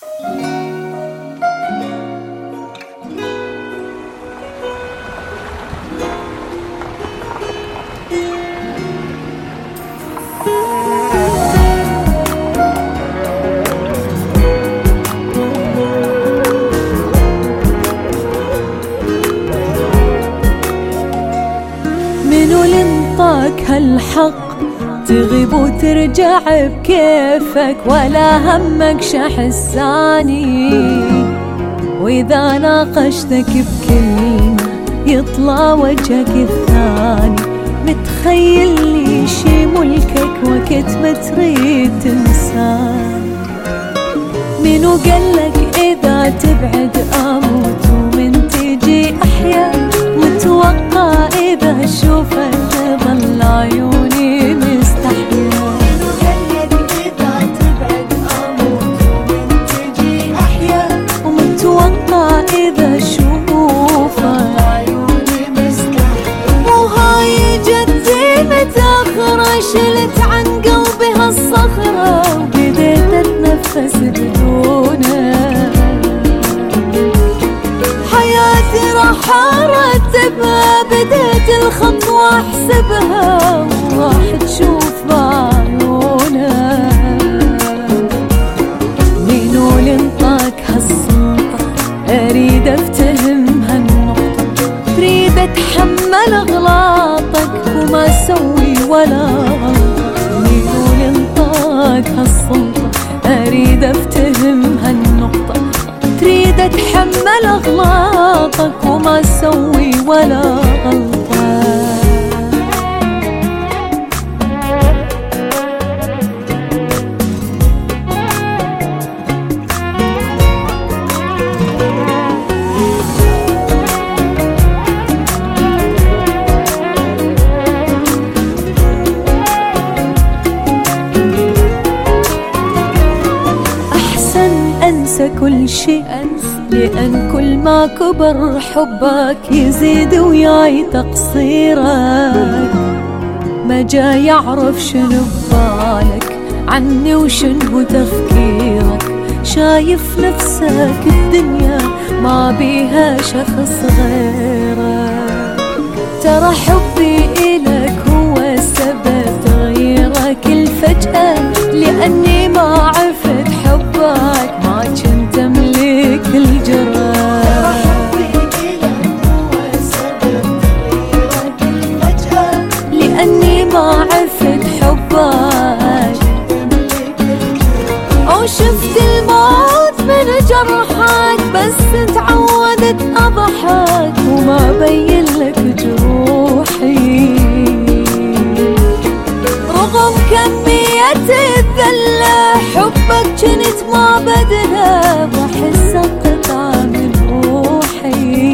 منو لنطاك هالحق تغيب وترجع بكيفك ولا همك شحساني؟ وإذا ناقشتك بكلمة يطلع وجهك الثاني. متخيل لي شي ملكك وقت ما تريد تنساني. منو قالك إذا تبعد أموت ومن تجي أحيا؟ متوقع إذا أشوفك تظل عيوني مستحيا. منو قالك إذا تبعد أموت ومن تجي أحيا؟ ومتوقع إذا أشوفك عيوني مستحيا. وهاي جتي متأخرة شلت عن قلبي هالصخرة وبديت أتنفس بدونك. حياتي راح أرتبها بديت الخطوة أحسبها وراح تشوف بعيونك. منو لنطاك هالسلطة أريد أفتهم هالنقطة. تريد أتحمل أغلاطك وما أسوي ولا غلطة. منو لنطاك هالسلطة أريد أفتهم هالنقطة. تريد أتحمل أغلاطك وما أسوي ولا غلطة. أنسى كل شيء لأن كل ما كبر حبك يزيد وياي تقصيرك. ما جاي يعرف شنو ببالك عني وشنو تفكيرك. شايف نفسك الدنيا ما بيها شخص غيرك. ترى حبي إلك هو سبب تغييرك الفجأة. لأني ما عرفت حبك ما كنت أملك الجرأة. ترى حبي إلك هو سبب تغييرك الفجأة. لأني ما عرفت حبك أو شفت الموت من جرحك. بس تعودت أضحك وما بين لك جروحي. رغم كمية الذلة حبك جنت ما بدله وأحس قطعة من روحي.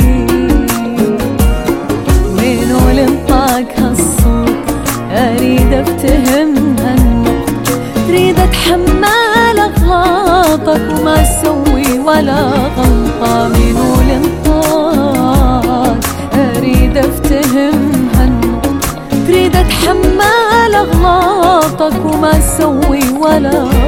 منو لنطاك هالصوت أريد أفتهم هالنقطة. تريد أتحمل أغلاطك وما أسوي ولا غلطة. منو لنطاك أريد أفتهم هالنقطة. تريد أتحمل أغلاطك وما أسوي ولا